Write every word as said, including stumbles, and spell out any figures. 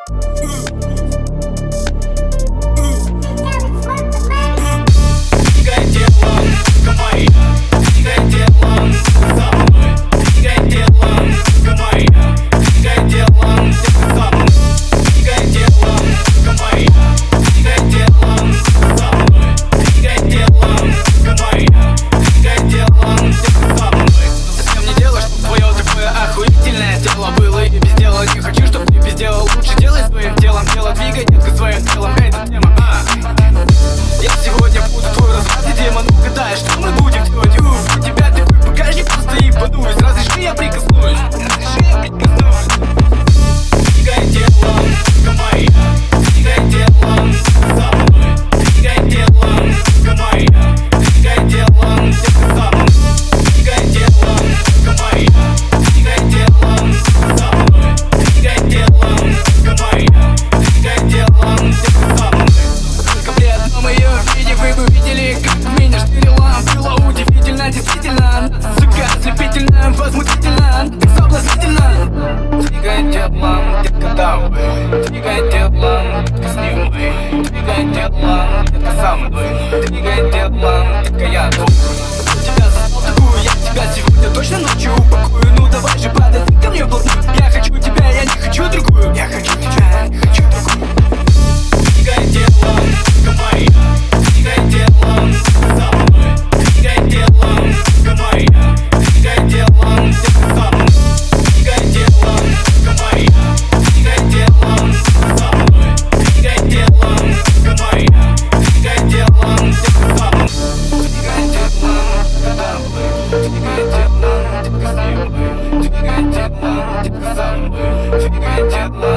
Не хочу, чтоб ты без дела лучше. Делай своим делом, дело двигай, детка, своим телом. Это тема, а я сегодня буду твой развратный демон. Угадаешь, что мы будем делать? Уф, у тебя такой багажник, просто ебанусь. Разреши я прикоснусь, разреши я прикоснусь. Двигай телом, камай, двигай телом, со мной. Двигай телом, камай, двигай телом, детка, со мной. Двигай телом, камай, двигай телом, со мной. Двигай телом, камай, двигай телом, детка, со мной. Только при одном ее виде вы бы видели, как меня штырила. Было удивительно, действительно, сука, ослепительно, возмутительно, так соблазнительно. Двигай телом, детка, давай. Двигай телом, детка, с ним мы. Двигай телом, детка, со мной. Двигай телом, детка, я тут. Тебя застал такую, я тебя сегодня точно ночью упакую. Ну давай же, подойди ко мне вплотную. Я хочу тебя, я не хочу другую. Я хочу тебя, я не хочу другую. Двигай телом, камай, двигай телом, со мной. Двигай телом, камай, двигай телом, детка, со мной. Двигай телом, камай, двигай телом, со мной. Двигай телом, камай, двигай телом, детка, со мной. Двигай телом, давай. Двигай телом, детка, с ним мы. Двигай телом, детка, со мной. Двигай телом.